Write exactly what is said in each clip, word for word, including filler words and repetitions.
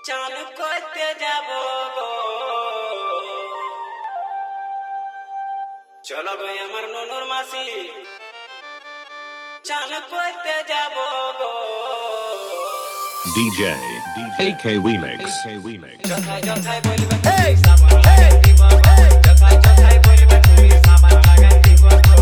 চান করতে যাব গো, চলো গো আমার ননুর মাসি, চান করতে যাব গো। D J A K Remix. যথায় যথায় বলবে তুমি সাবান লাগাই দিব গো, যথায় যথায় বলবে তুমি সাবান লাগাই দিব গো।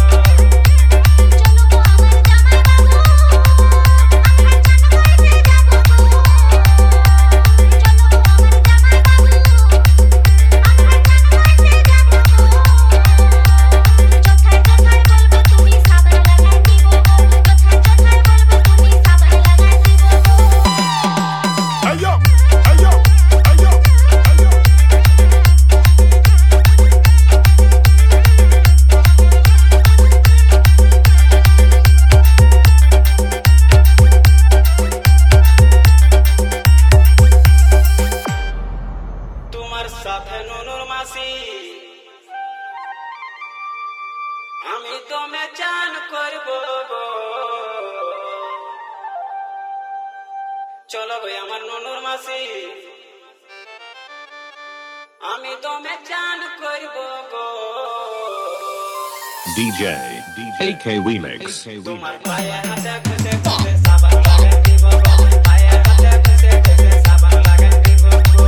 সাথে ননুর মাসি আমি তোমে চান করব গো, চলো গো আমার ননুর মাসি, আমি তোমে চান করব গো। D J A K Remix. তোমার পায়ে হাতে ঘষে ঘষে সাবান লাগাই দিব গো, পায়ে হাতে ঘষে ঘষে সাবান লাগাই দিব গো।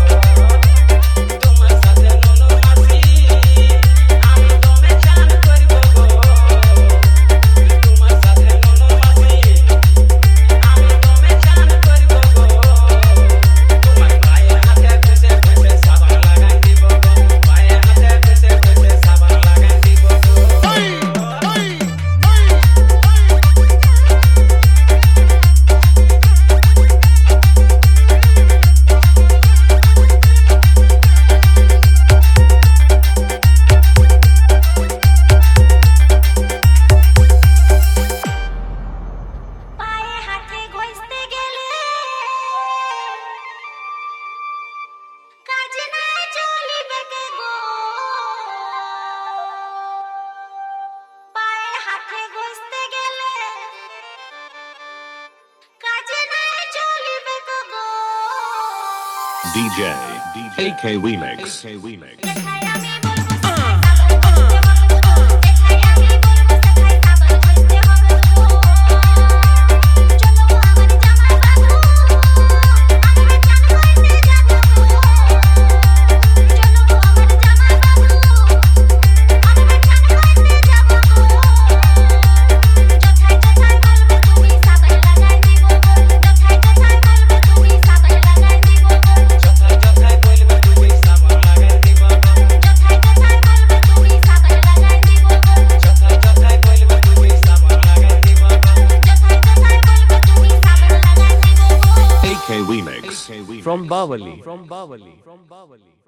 D J A K Remix. Remix from Bawali from Bawali from Bawali